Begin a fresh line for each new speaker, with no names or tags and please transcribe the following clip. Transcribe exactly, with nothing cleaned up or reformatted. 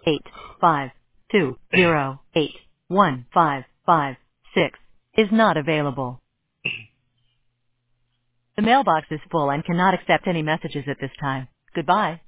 eight five two zero eight one five five six is not available. The mailbox is full and cannot accept any messages at this time. Goodbye.